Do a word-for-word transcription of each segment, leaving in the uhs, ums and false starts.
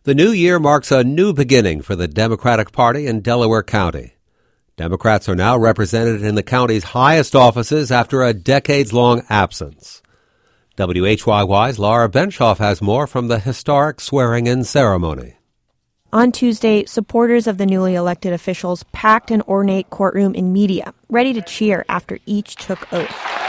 The new year marks a new beginning for the Democratic Party in Delaware County. Democrats are now represented in the county's highest offices after a decades-long absence. W H Y Y's Laura Benshoff has more from the historic swearing-in ceremony. On Tuesday, supporters of the newly elected officials packed an ornate courtroom in media, ready to cheer after each took oath.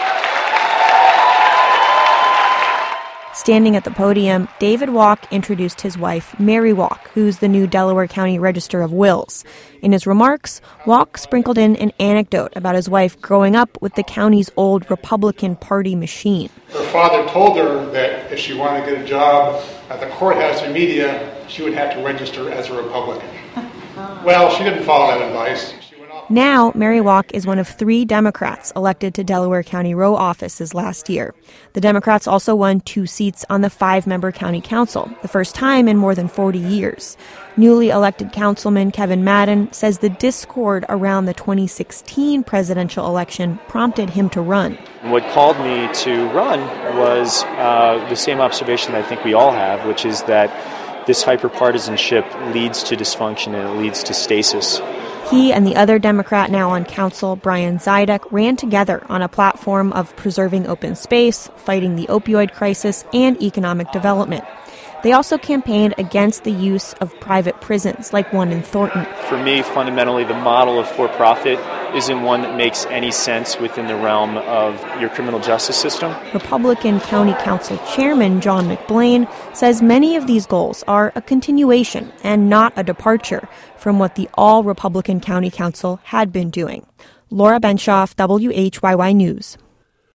Standing at the podium, David Walk introduced his wife, Mary Walk, who's the new Delaware County Register of Wills. In his remarks, Walk sprinkled in an anecdote about his wife growing up with the county's old Republican Party machine. Her father told her that if she wanted to get a job at the courthouse or media, she would have to register as a Republican. Well, she didn't follow that advice. Now, Mary Walk is one of three Democrats elected to Delaware County row offices last year. The Democrats also won two seats on the five-member county council, the first time in more than forty years. Newly elected councilman Kevin Madden says the discord around the twenty sixteen presidential election prompted him to run. What called me to run was uh, the same observation that I think we all have, which is that this hyperpartisanship leads to dysfunction and it leads to stasis. He and the other Democrat now on council, Brian Zidek, ran together on a platform of preserving open space, fighting the opioid crisis, and economic development. They also campaigned against the use of private prisons, like one in Thornton. For me, fundamentally, the model of for-profit isn't one that makes any sense within the realm of your criminal justice system. Republican County Council Chairman John McBlain says many of these goals are a continuation and not a departure from what the all-Republican County Council had been doing. Laura Benshoff, W H Y Y News.